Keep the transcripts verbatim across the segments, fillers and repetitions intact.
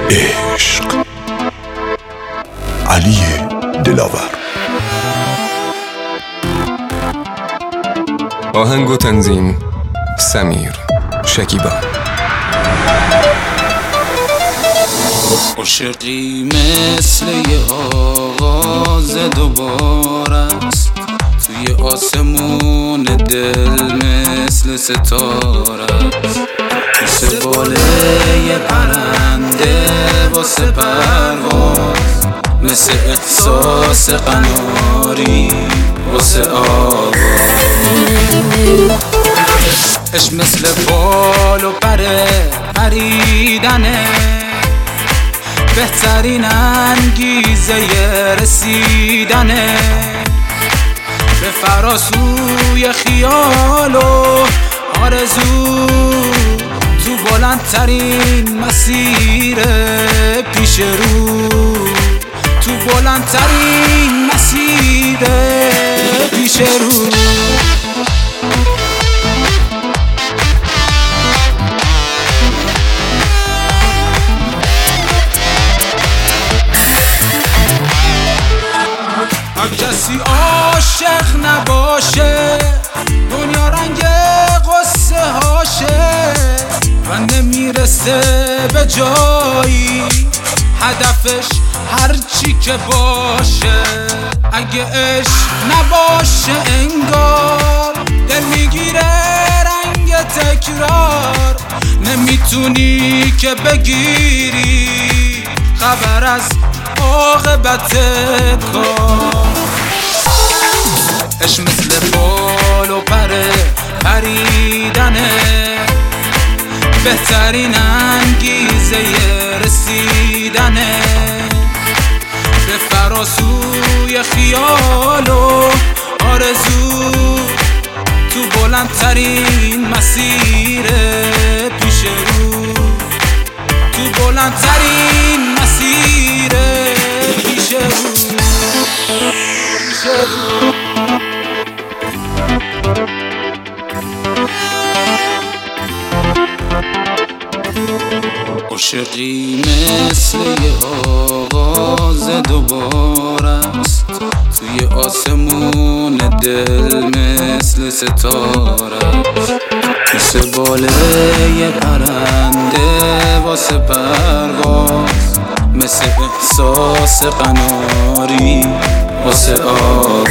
عشق. علی دلاور. آهنگ و تنظیم سمیر شکیبا. عاشقی مثل یه آغاز دوباره است، توی آسمون دل مثل ستاره است، مثل باله یه پرنده واسه پرواز، مثل احساس قناری واسه آواز. عشق مثل بال و پره پریدنه، بهترین انگیزه رسیدنه به فراسوی خیال و آرزو، تو بلندترین مسیر پیش رو، تو بلندترین مسیر پیش رو. کسی عاشق نباشه دنیا رنگ قصه هاشه و نمیرسه به جایی هدفش هرچی که باشه. اگه عشق نباشه انگار دل میگیره رنگ تکرار، نمیتونی که بگیری خبر از عاقبت کار. عشق مثل بال و پره پریدنه، بهترین انگیزه رسیدنه به فراسوی خیال و آرزو، تو بلندترین مسیر پیش رو، تو بلندترین مسیر پیش رو. عاشقی مثل یه آغاز دوباره است، توی آسمون دل مثل ستاره است، مثل باله یه پرنده واسه پرواز، مثل احساس قناری واسه آواز.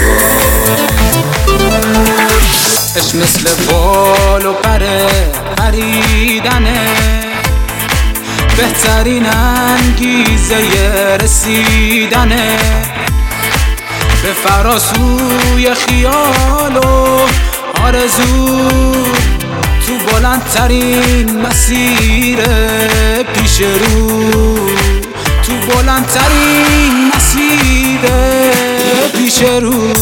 عشق مثل بال و پره پریدنه، بهترین انگیزه رسیدنه به فراسوی خیال و آرزو، تو بلندترین مسیر پیش رو، تو بلندترین مسیر پیش رو.